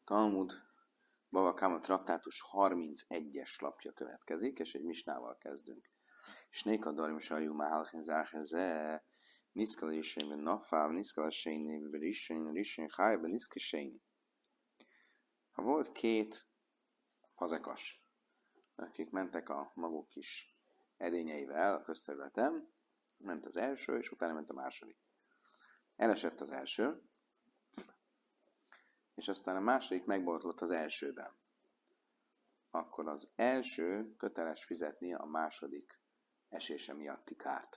Talmud Bava Kama traktátus 31-es lapja következik, és egy misnával kezdünk. Snéka darim sajú málchen záheze, niszkala isényben nafáv, niszkala sényben risén, hájben niszka sényi. Ha volt két fazekas, akik mentek a maguk kis edényeivel a közterületen, ment az első, és utána ment a második. Elesett az első, és aztán a második megbotlott az elsőben. Akkor az első köteles fizetni a második esése miatti kárt.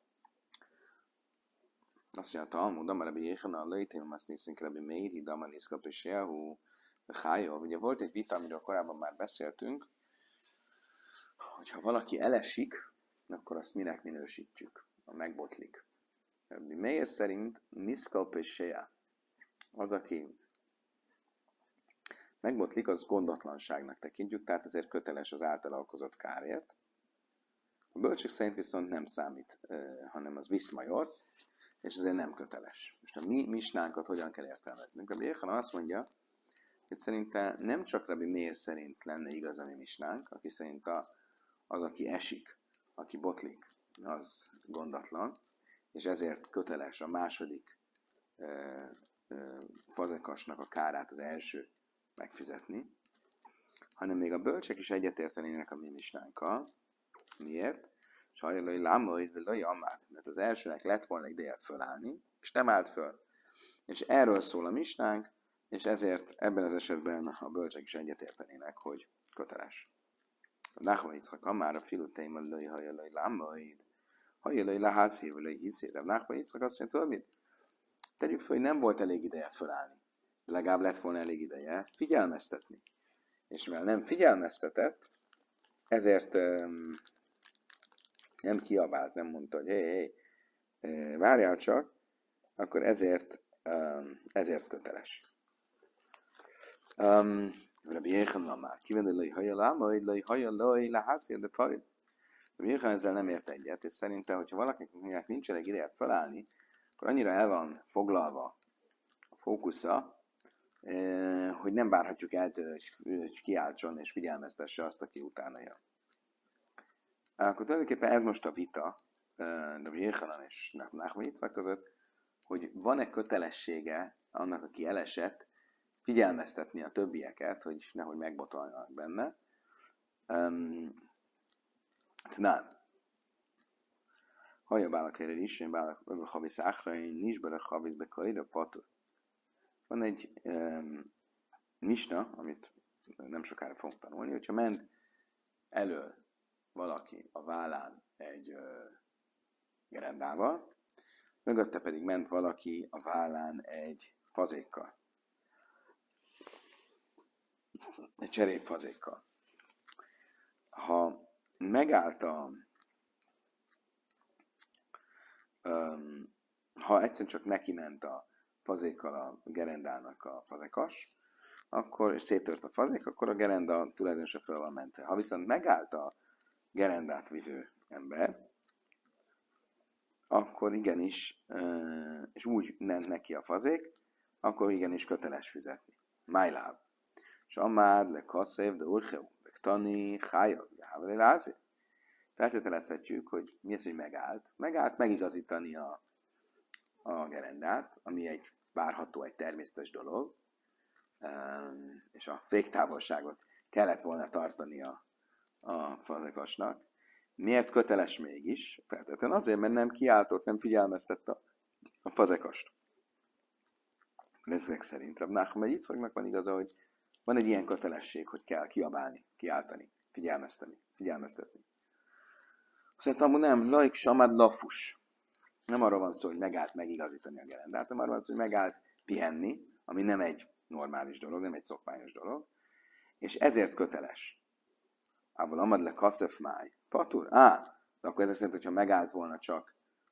Azt mondja a Talmud, Amarabi Jéhana, a Lejtém, azt nézzünk Rabbi Meir, Hidama, Niszkap és Jehu, Chájov. Ugye volt egy vita, amiről korábban már beszéltünk, hogyha valaki elesik, akkor azt minek minősítjük? A megbotlik. Rabbi Meir szerint Niszkap és Jehu. Az, aki megbotlik, az gondotlanságnak tekintjük, tehát ezért köteles az általa okozott kárért. A bölcsek szerint viszont nem számít, hanem az viszmajor, és ezért nem köteles. Most a mi misnánkat hogyan kell értelmeznünk? Rabbi Jéhana azt mondja, hogy szerinte nem csak Rabbi Meir szerint lenne igaz a mi misnánk, aki szerint az, aki esik, aki botlik, az gondatlan, és ezért köteles a második fazekasnak a kárát az első megfizetni, hanem még a bölcsek is egyetértenének a mi misnánkkal. Miért? Sajjallai lámai, vagy ammát, mert az elsőnek lett volna ideje fölállni, és nem állt föl. És erről szól a misnánk, és ezért ebben az esetben a bölcsek is egyetértenének, hogy köteles. A Nachman Yitzchak Amára filuteim a löj hajjallai lámaid, hajjallai láházhív, vagy löj hiszére. A Nachman Yitzchak azt mondja, tudod mit? Tegyük fel, hogy nem volt elég ideje fölállni. Legalább lett volna elég ideje figyelmeztetni. És mivel nem figyelmeztetett, ezért nem kiabált, nem mondta, hogy hé, várjál csak, akkor ezért köteles. Rabbi Jéhana már kivendelői hajjalai láházér, de tarid. Rabbi Jéhana ezzel nem ért egyet, és szerintem, hogyha valakinek nincs elég ideje felállni, akkor annyira el van foglalva a fókusza, hogy nem várhatjuk el tőle, hogy kiáltson és figyelmeztesse azt, aki utána jön. Akkor tulajdonképpen ez most a vita Rabbi Jéhanan és Nachman Yitzchak között, hogy van-e kötelessége annak, aki elesett, figyelmeztetni a többieket, hogy nehogy megbotoljanak benne. Nem. Hajja bálakére is, én bálak havisz áhrain, nincs bele havisz bekaira, patur. Van egy misna, amit nem sokára fogunk tanulni, hogyha ment elől valaki a vállán egy gerendával, mögötte pedig ment valaki a vállán egy fazékkal. Egy cserépfazékkal. Ha megállt ha egyszerűen csak neki ment a fazékkal a gerendának a fazekas, akkor, és széttört a fazék, akkor a gerenda tulajdonosa föl van mentve. Ha viszont megállt a gerendát vivő ember, akkor igenis, és úgy ment neki a fazék, akkor igenis köteles fizetni. Májláb. És amád le kasszév, de urcheu, tani, hájav, jávre lázi. Feltételezhetjük, hogy mi az, hogy megállt. Megállt megigazítani a gerendát, ami egy várható, egy természetes dolog, és a féktávolságot kellett volna tartani a fazekasnak. Miért köteles mégis? Feltétlenül azért, mert nem kiáltott, nem figyelmeztette a fazekast. Ezek szerint Rav Nachman Yitzchaknak van igaza, hogy van egy ilyen kötelesség, hogy kell kiabálni, kiáltani, figyelmeztetni. Azt mondtam, nem, laik samad lafus. Nem arról van szó, hogy megállt megigazítani a gerendát, hanem arról van szó, hogy megállt pihenni, ami nem egy normális dolog, nem egy szokványos dolog, és ezért köteles. Ából amad le kasszef máj. Patur? De akkor ezek szerint, hogyha megállt volna csak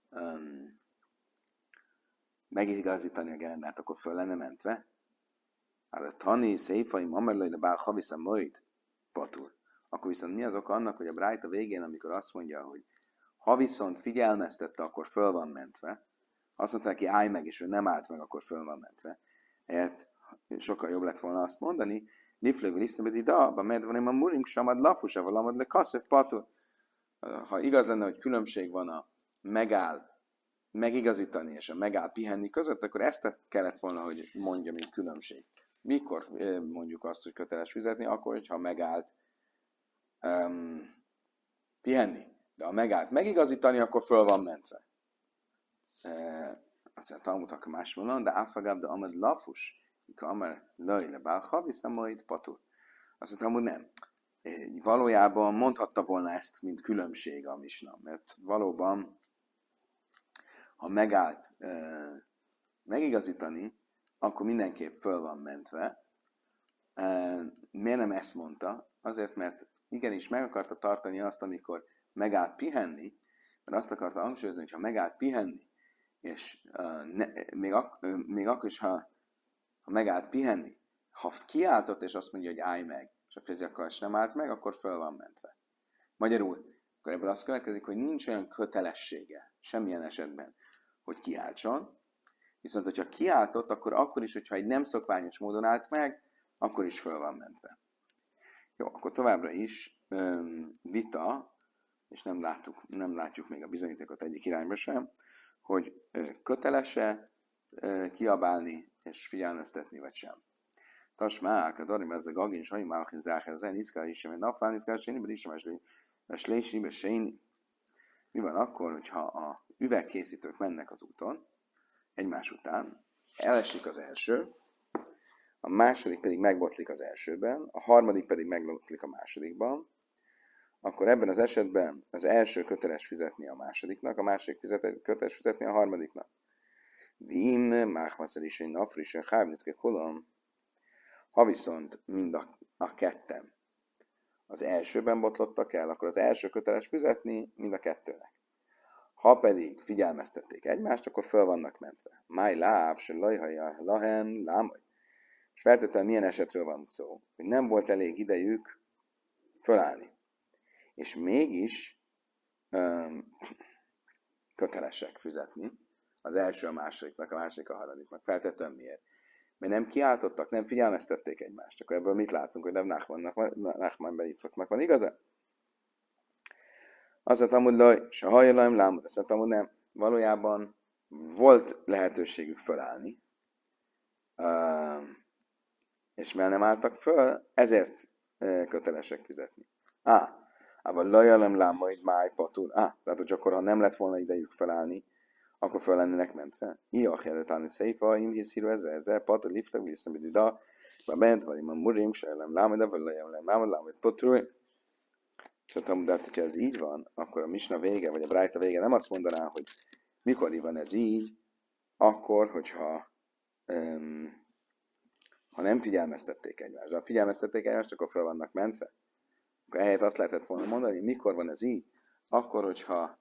megigazítani a gerendát, akkor föl lenne mentve. A tani, széfaim, amerlai, le bál haviszem majd. Patur. Akkor viszont mi az oka annak, hogy a brájta végén, amikor azt mondja, hogy ha viszont figyelmeztette, akkor föl van mentve, azt mondta neki, állj meg, és ő nem állt meg, akkor föl van mentve. Hát sokkal jobb lett volna azt mondani, Liflög lisztebedi da, ba medvanim a murim samad lafusa, valamad le kaszef patur. Ha igaz lenne, hogy különbség van a megáll megigazítani és a megáll pihenni között, akkor ezt kellett volna, hogy mondja, mint különbség. Mikor mondjuk azt, hogy köteles fizetni? Akkor, hogyha megállt pihenni. De ha megállt megigazítani, akkor föl van mentve. Azt mondja, Talmud más mondom, de áfagab, de amad lafus, mikor amar löjle bálha, viszem majd patur. Azt mondta, amúgy nem. Valójában mondhatta volna ezt, mint különbség a misna, mert valóban, ha megállt megigazítani, akkor mindenképp föl van mentve. Miért nem ezt mondta? Azért, mert igenis meg akarta tartani azt, amikor megállt pihenni, mert azt akarta hangsúlyozni, hogy ha megállt pihenni, és még akkor is, ha megállt pihenni, ha kiáltott, és azt mondja, hogy állj meg, és a fizikai nem állt meg, akkor föl van mentve. Magyarul, akkor ebből az következik, hogy nincs olyan kötelessége semmilyen esetben, hogy kiáltson, viszont hogyha kiáltott, akkor is, hogyha egy nem szokványos módon állt meg, akkor is föl van mentve. Jó, akkor továbbra is vita, és nem látjuk még a bizonyítékot egyik irányba sem, hogy köteles-e kiabálni és figyelmeztetni, vagy sem. Tasmák, a darim ez a gagin, sajn málchin záher, zen, iszkál is sem, napfán, iszkál is sem, is sem, mi van akkor, hogyha a üvegkészítők mennek az úton, egymás után, elesik az első, a második pedig megbotlik az elsőben, a harmadik pedig megbotlik a másodikban, akkor ebben az esetben az első köteles fizetni a másodiknak, a második köteles fizetni a harmadiknak. Vim, máhmaszer is egy napfrisen, hávniszke kolom. Ha viszont mind a ketten az elsőben botlottak el, akkor az első köteles fizetni mind a kettőnek. Ha pedig figyelmeztették egymást, akkor föl vannak mentve. Máj láv, se lajhaja, lahen, lámaj. És feltétlenül milyen esetről van szó? Hogy nem volt elég idejük fölállni. És mégis kötelesek fizetni. Az első a másodiknak, a második a harmadiknak. Feltétlenül miért? Mert nem kiáltottak, nem figyelmeztették egymást. Akkor ebből mit látunk, hogy nem Nachman ben Yitzchaknak van igaza? Azt mondtam, hogy se hajjalaim lámod. Azt mondtam, hogy nem. Valójában volt lehetőségük fölállni. És mert nem álltak föl, ezért kötelesek fizetni. Ával lajalem lámaid máj patul. Tehát, hogy akkor, ha nem lett volna idejük felállni, akkor föl lennének mentve. Iach jeletálni széfa, imhisz híru ezzel, patul lifleg, visszamidi da, ba bent, vagy imam murim, se elem lámaid, vagy lajalem lámaid patul. És mondtam, de hogyha ez így van, akkor a misna vége, vagy a brájta vége nem azt mondaná, hogy mikor van ez így, akkor, hogyha ha nem figyelmeztették egymást. De ha figyelmeztették egymást, akkor föl vannak mentve. Akkor ehelyett azt lehetett volna mondani, mikor van ez így? Akkor, hogyha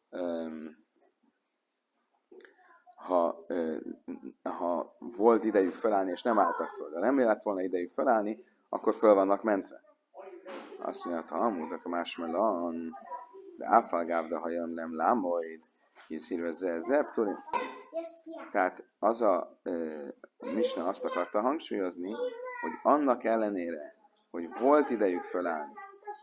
ha volt idejük felállni, és nem álltak föl. De nem lett volna idejük felállni, akkor föl vannak mentve. Azt mondja, ha amúdak a másmelan, de áfalgáv, de ha jön nem lámoid, hiszírve zepturi. Tehát az a misna azt akarta hangsúlyozni, hogy annak ellenére, hogy volt idejük fölállni,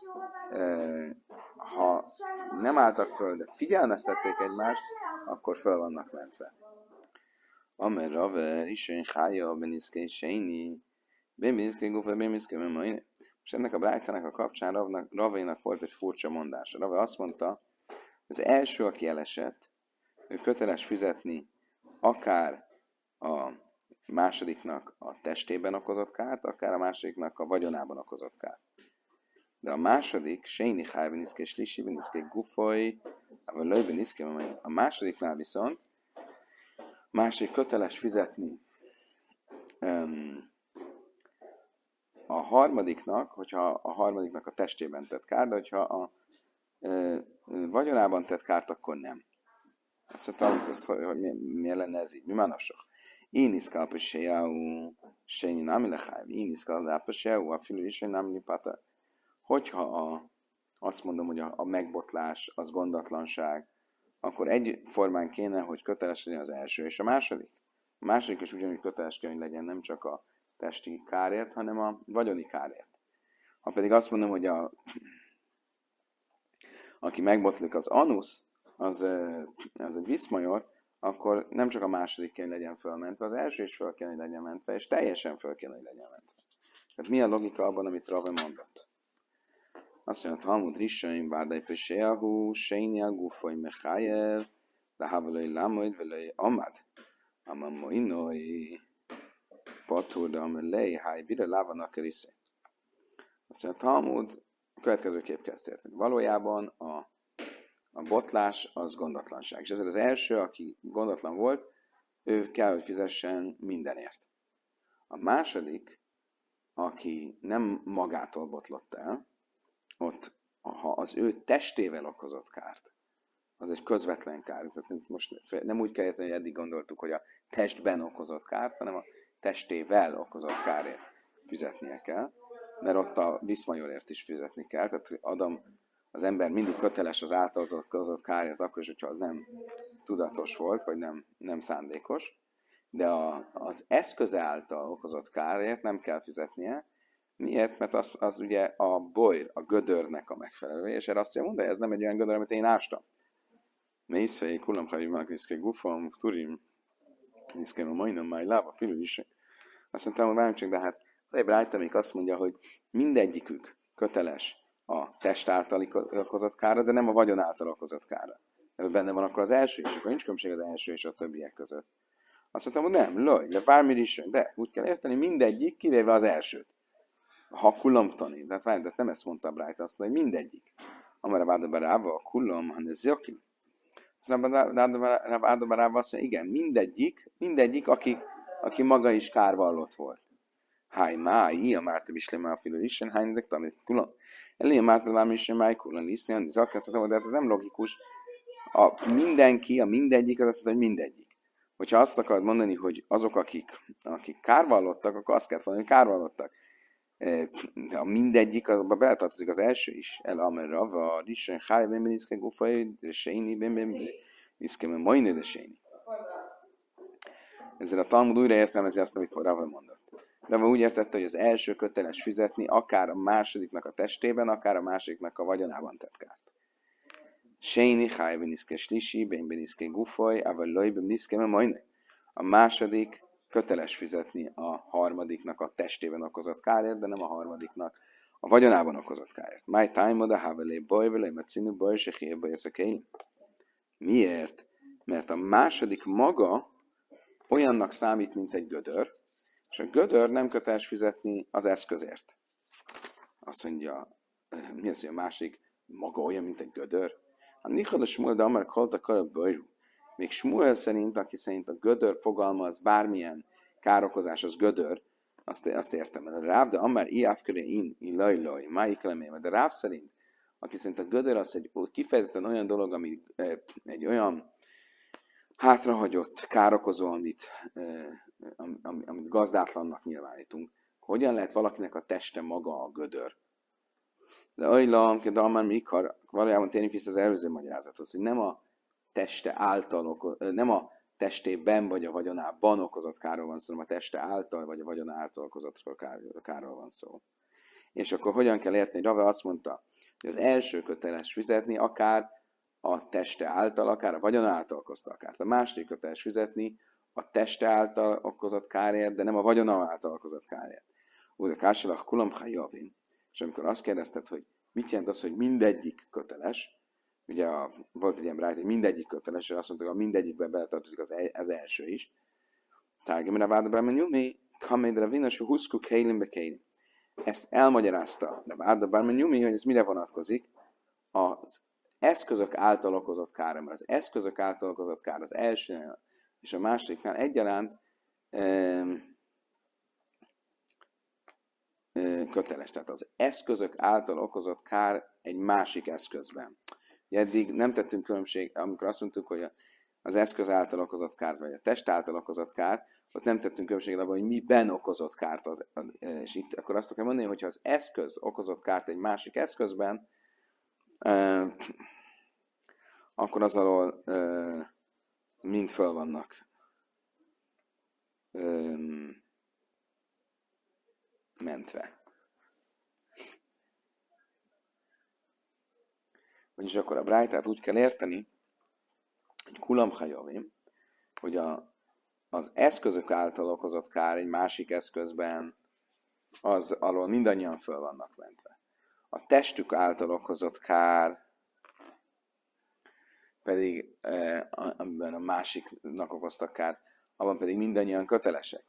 ha nem álltak föl, de figyelmeztették egymást, akkor föl vannak mentve. Amer Rave, Isén Chája, Beniszke Séni, Beniszke Gufa, Beniszke Memaine. És ennek a brájtának a kapcsán Raveinak volt egy furcsa mondása. Rave azt mondta, az első, aki elesett, ő köteles fizetni akár a másodiknak a testében okozott kárt, akár a másodiknak a vagyonában okozott kárt. De a második, Séni Cháj Beniszke Slisi, Beniszke Gufoj, a másodiknál viszont másik köteles fizetni a harmadiknak, hogyha a harmadiknak a testében tett kárt, de hogyha a vagyonában tett kárt, akkor nem. Azt mondtam, hogy miért lenne ez így? Mi manapsok? Én iszkálpa sejáú, sényi námi lehájv, én iszkálpa sejáú, a fülő is, én námi lipáta. Hogyha azt mondom, hogy a megbotlás, az gondatlanság, akkor egyformán kéne, hogy köteles legyen az első és a második. A második is ugyanúgy köteles kell, hogy legyen, nem csak a testi kárért, hanem a vagyoni kárért. Ha pedig azt mondom, hogy aki megbotlik az anusz, az egy viszmajor, akkor nem csak a második kell, hogy legyen fölmentve, az első is föl kell, hogy legyen mentve, és teljesen föl kell, hogy legyen mentve. Tehát mi a logika abban, amit Rave mondott? Azt mondja, Talmud Rishaim, Vádai Pesélhú, Sényja, Gufoly, Mechajer, de Havalai Lamoid, Velai Amad, Amamoinoi, Paturdam, Lei, Háj, Bire, Lávanak, Risze. Azt mondja, Talmud a következőképp kezd érteni. Valójában a botlás az gondatlanság. És ezért az első, aki gondatlan volt, ő kell, hogy fizessen mindenért. A második, aki nem magától botlott el, ott, ha az ő testével okozott kárt, az egy közvetlen kár. Tehát most nem úgy kell érteni, hogy eddig gondoltuk, hogy a testben okozott kárt, hanem a testével okozott kárért fizetnie kell, mert ott a viszmajorért is fizetni kell. Tehát az ember mindig köteles az által okozott kárért, akkor is, hogyha az nem tudatos volt, vagy nem szándékos, de az eszköze által okozott kárért nem kell fizetnie. Miért? Mert az ugye a bojr, a gödörnek a megfelelő, és erre azt mondja, ez nem egy olyan gödör, amit én ástam. Mészfej, kullamhaivák, niszke gufam, turim, niszke a majdnem máj lába, filő is. Azt mondtam, hogy várjunk csak, de hát Brájta azt mondja, hogy mindegyikük köteles a test által okozott kára, de nem a vagyon által okozott kára. Ebben benne van akkor az első, és akkor nincs különbség az első és a többiek között. Azt mondtam, hogy nem, de bármi is, de úgy kell érteni, mindegyik, kivéve az elsőt. Ha kullamtani, tehát várj, de nem ezt mondta Brájta, azt mondta, hogy mindegyik. Amara vádabarába a kullam, hanem ez jokin. Aztán vádabarába azt mondja, igen, mindegyik, aki maga is kárvallott volt. Háj, máj, a Márta Bislema a filőisen, hány, de tanít kulon. Elé a Márta Lámisén máj kulon liszni, annyi zakasztatom, de hát ez nem logikus. A mindegyik, az azt mondja, hogy mindegyik. Hogyha azt akarod mondani, hogy azok, akik kárvallottak, akkor azt kell mondani, hogy kárvallottak. De a mindegyik, abban beletartozik az első is. El amerre a risen, háj, ben iszke gufaj, de séni, ben iszke, majdne, de séni. Ezzel a Talmud újra értelmezi azt, amit Rava mondott. Rava úgy értette, hogy az első köteles fizetni akár a másodiknak a testében, akár a másiknak a vagyonában tett kárt. Séni, háj, ben iszke slisi, ben iszke gufaj, ával loj, ben iszke, majdne. A második köteles fizetni a harmadiknak a testében okozott kárért, de nem a harmadiknak a vagyonában okozott kárért. My time oda havelé bajvelé, mert színű baj, se hiába jössz. Miért? Mert a második maga olyannak számít, mint egy gödör, és a gödör nem köteles fizetni az eszközért. Azt mondja, mi az, hogy a másik maga olyan, mint egy gödör? A Nichol a Smuel, de amár kolta karab bajrú. Még Smuel szerint, aki szerint a gödör fogalma az bármilyen károkozás, az gödör, azt értem. De Ráv, de amár iávköré ilajlaj, májikleméme. De Ráv szerint, aki szerint a gödör az egy kifejezetten olyan dolog, ami egy olyan hátrahagyott, károkozó, amit gazdátlannak nyilvánítunk. Hogyan lehet valakinek a teste maga a gödör? De ajlam, de amár mikor valójában térjünk vissza az előző magyarázathoz, hogy nem a teste által, nem a testében vagy a vagyonában okozott kárról van szó, hanem a teste által vagy a vagyon által okozott kárról van szó. És akkor hogyan kell érteni? Rave azt mondta, hogy az első köteles fizetni akár a teste által, akár a vagyon által okozta kárt. A második köteles fizetni a teste által okozott kárért, de nem a vagyon által okozott kárért. Úgy a kársalach kulamcha javin. És amikor azt kérdezted, hogy mit jelent az, hogy mindegyik köteles, ugye volt egy ilyen brájt, hogy mindegyik köteles, és azt mondtuk, hogy a mindegyikben beletartozik az első is. Tárgyamra vádabrában nyúmi, kamédra vinasú huszku kélimbe kélim. Ezt elmagyarázta a vádabrában nyúmi, hogy ez mire vonatkozik. Az eszközök által okozott kár, mert az eszközök által okozott kár az első és a másiknál egyaránt köteles. Tehát az eszközök által okozott kár egy másik eszközben. Eddig nem tettünk különbség, amikor azt mondtuk, hogy az eszköz által okozott kár, vagy a test által okozott kár, ott nem tettünk különbséget abban, hogy miben okozott kárt. És itt akkor azt kell mondani, hogy ha az eszköz okozott kárt egy másik eszközben, akkor az alól mind föl vannak. mentve. Vagyis akkor a brájtát úgy kell érteni, hogy kulam hajavim, hogy az eszközök által okozott kár egy másik eszközben, az alól mindannyian föl vannak mentve. A testük által okozott kár pedig, amiben a másiknak okoztak kárt, abban pedig mindannyian kötelesek.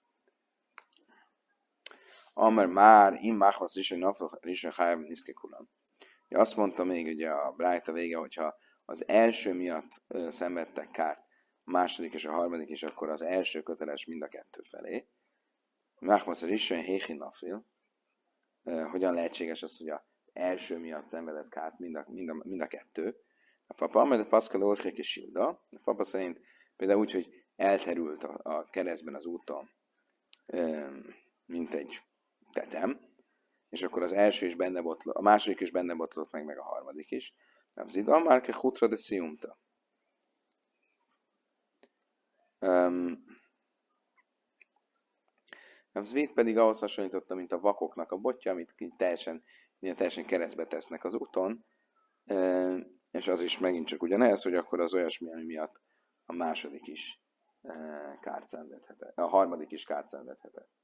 Amar már immához is, hogy napra is a hájában niszkekulam. Azt mondta még ugye a brájta vége, hogyha az első miatt szenvedtek kárt, a második és a harmadik is, akkor az első köteles mind a kettő felé. Máhmasz is olyan héhin nafil. Hogyan lehetséges az, hogy az első miatt szenvedett kárt mind a kettő? A papa, mert a Pascal Orchék és Silda, a papa szerint például úgy, hogy elterült a keresztben az úton, mint egy tetem, és akkor az első is benne botlott, a második is benne botlott meg a harmadik is. Nem zidva, már ke hutra de sziumta. A zvét pedig ahhoz hasonlította, mint a vakoknak a botja, amit teljesen keresztbe tesznek az úton, és az is megint csak ugyanez, hogy akkor az olyasmi, ami miatt a második is kárt szenvedhetett, a harmadik is kárt szenvedhetett.